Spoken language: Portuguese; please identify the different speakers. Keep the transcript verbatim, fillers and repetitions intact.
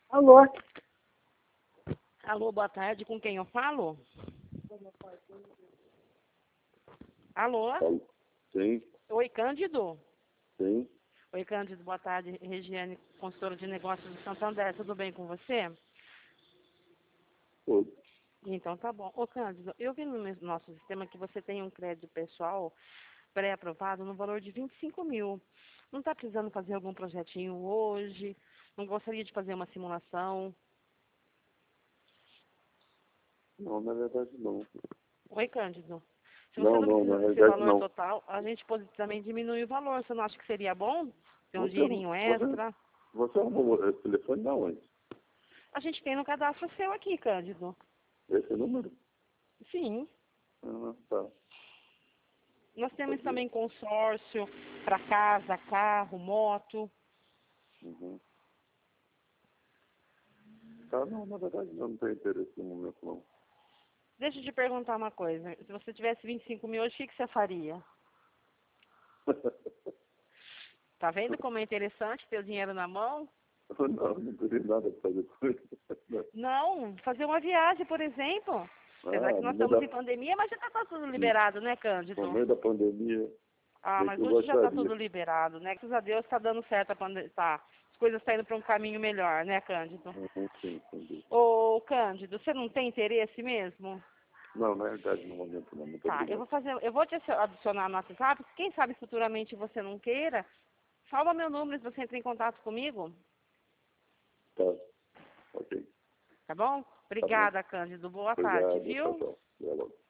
Speaker 1: Alô?
Speaker 2: Alô, boa tarde. Com quem eu falo? Alô?
Speaker 3: Sim,
Speaker 2: Oi, Cândido?
Speaker 3: sim.
Speaker 2: Oi, Cândido. Boa tarde. Regiane, consultora de negócios de Santander. Tudo bem com você?
Speaker 3: Oi.
Speaker 2: Então tá bom. Ô, Cândido, eu vi no meu- nosso sistema que você tem um crédito pessoal pré-aprovado no valor de vinte e cinco mil. Não está precisando fazer algum projetinho hoje? Não gostaria de fazer uma simulação?
Speaker 3: Não, na verdade não.
Speaker 2: Oi, Cândido. Se você
Speaker 3: Não,
Speaker 2: não
Speaker 3: não, na
Speaker 2: precisa desse
Speaker 3: verdade
Speaker 2: valor
Speaker 3: não.
Speaker 2: total, a gente pode também diminuir o valor. Você não acha que seria bom ter um
Speaker 3: Você,
Speaker 2: dinheirinho
Speaker 3: você,
Speaker 2: extra?
Speaker 3: você arrumou esse telefone da onde?
Speaker 2: A gente tem no cadastro seu aqui, Cândido.
Speaker 3: Esse número?
Speaker 2: Sim.
Speaker 3: Ah, tá.
Speaker 2: Nós temos
Speaker 3: Pode ir.
Speaker 2: também consórcio para casa, carro, moto.
Speaker 3: Uhum. Tá, não, na verdade não, não tem interesse no momento não.
Speaker 2: Deixa eu te perguntar uma coisa. Se você tivesse vinte e cinco mil hoje, o que que você faria? Tá vendo como é interessante ter o dinheiro na mão?
Speaker 3: não, não teria nada pra fazer com isso.
Speaker 2: Não, fazer uma viagem, por exemplo. Apesar
Speaker 3: Ah,
Speaker 2: que
Speaker 3: no
Speaker 2: nós
Speaker 3: meio
Speaker 2: estamos
Speaker 3: da,
Speaker 2: em pandemia, mas já está tudo liberado, né,
Speaker 3: no
Speaker 2: Cândido?
Speaker 3: meio da pandemia,
Speaker 2: Ah,
Speaker 3: bem que
Speaker 2: mas
Speaker 3: eu
Speaker 2: hoje já está
Speaker 3: gostaria.
Speaker 2: tudo liberado, né? Graças a Deus está dando certo a pandemia. Tá. As coisas estão indo para um caminho melhor, né, Cândido?
Speaker 3: Uhum, sim, entendi.
Speaker 2: Ô, Cândido, você não tem interesse mesmo?
Speaker 3: Não, na verdade no momento não, muito
Speaker 2: Tá, eu
Speaker 3: obrigado.
Speaker 2: vou fazer, eu vou te adicionar no WhatsApp. Quem sabe futuramente você não queira, salva meu número se você entra em contato comigo,
Speaker 3: Tá, ok.
Speaker 2: tá bom?
Speaker 3: Tá bom.
Speaker 2: Obrigada, Cândido. Boa tarde,
Speaker 3: Obrigado, tchau,
Speaker 2: viu?
Speaker 3: tchau. Até logo.